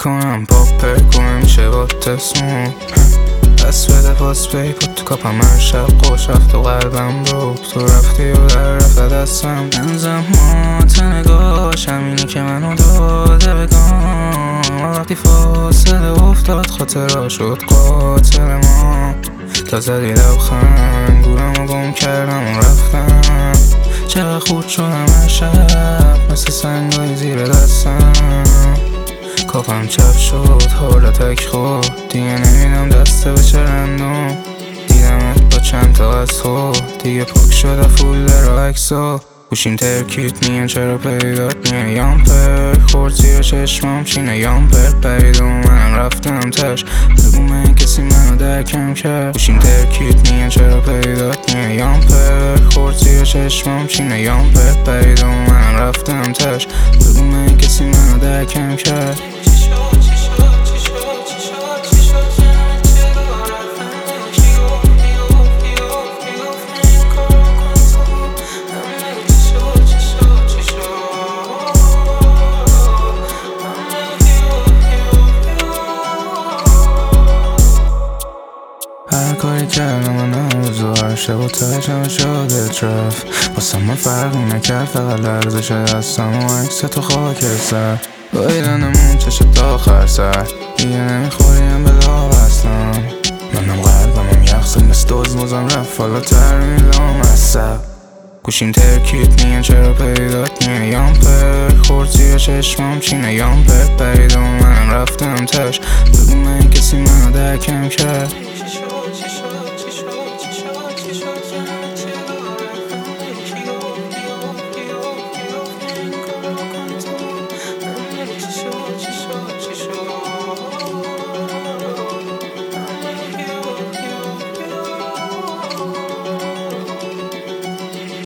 کنم پاپ کنم میشه با تسمون دست بده پاس بی بود تو کاپم هر شب خوش رفت و قلبم رو تو رفتی و در رفت دستم بنزم تا نگاش همینی که منو داده بگم وقتی فاصله افتاد خاطرها شد قاتل ما تا زدی لبخند گورم و گم کردم و رفتم چقدر خورد شدم هر شب مثل سنگای زیر دستم کافم چپ شد حالا تک خود دیگه نمیدم دسته به چه رندم دیدمت با چند تا از خود دیگه پاک شده فول رو عکسا گوشیم ترکیت میان چرا پیدات میان یامپر خورد زیر چشمام چینه یامپر پرید و منم رفتم تش بگو من کسی منو درکم کرد گوشیم ترکیت میان چرا پیدات میان یامپر خورد زیر چشمام چینه یامپر پرید و منم رفتم تش بگو من کسی منو درکم کرد هر کاری کردم من امروز و هر شب و تشم شده ترف واسه من فرقی نکرد فقط لرزش دستم و عکس تو خاکستر بایدنمون چشم تا آخر سر دیگه نمیخوریم به داغ اصلا منم قلبمم یخصد مثل دوز موزم رفت حالا ترمیلام عصب گوشیم ترکیت میان چرا پیدات میان یامپر خورد زیر چشمام چینه یامپر پرید و منم رفتم تش بگو من کسی منو درکم کرد